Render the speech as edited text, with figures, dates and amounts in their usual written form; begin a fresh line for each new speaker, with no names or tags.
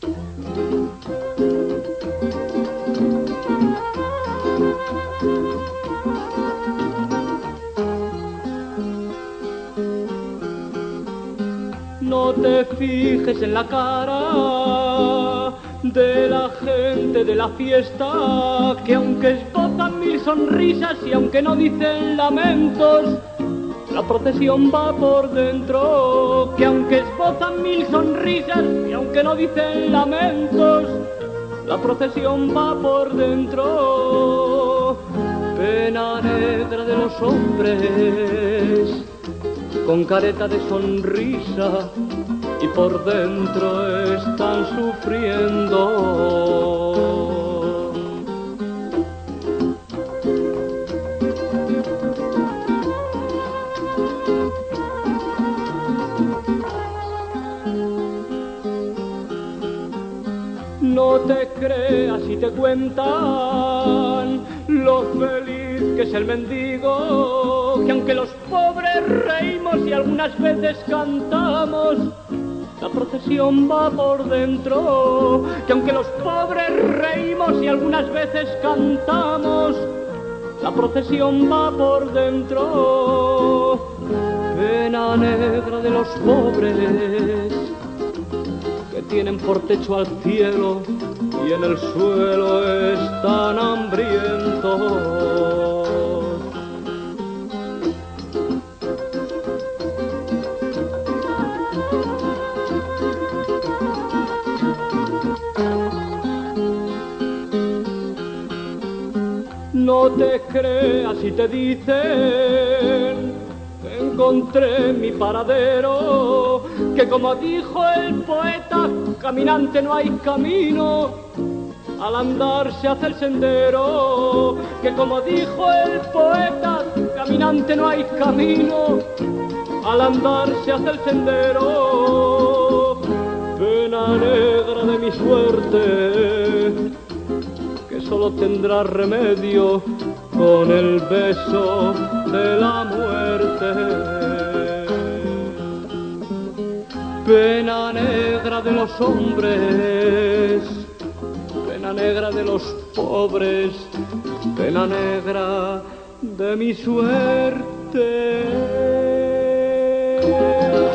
No te fijes en la cara de la gente de la fiesta, que aunque esbozan mil sonrisas y aunque no dicen lamentos, la procesión va por dentro. Que aunque esbozan mil sonrisas y aunque no dicen lamentos, la procesión va por dentro. Pena negra de los hombres, con careta de sonrisa, y por dentro están sufriendo. No te creas si te cuentan lo feliz que es el mendigo, que aunque los pobres reímos y algunas veces cantamos, la procesión va por dentro. Que aunque los pobres reímos y algunas veces cantamos, la procesión va por dentro. Pena negra de los pobres, que tienen por techo al cielo y en el suelo están hambrientos. No te creas si te dicen que encontré mi paradero, que como dijo el poeta, caminante no hay camino, al andar se hace el sendero. Que como dijo el poeta, caminante no hay camino, al andar se hace el sendero. Pena negra de mi suerte, que solo tendrá remedio con el beso de la muerte. Pena negra de los hombres, pena negra de los pobres, pena negra de mi suerte.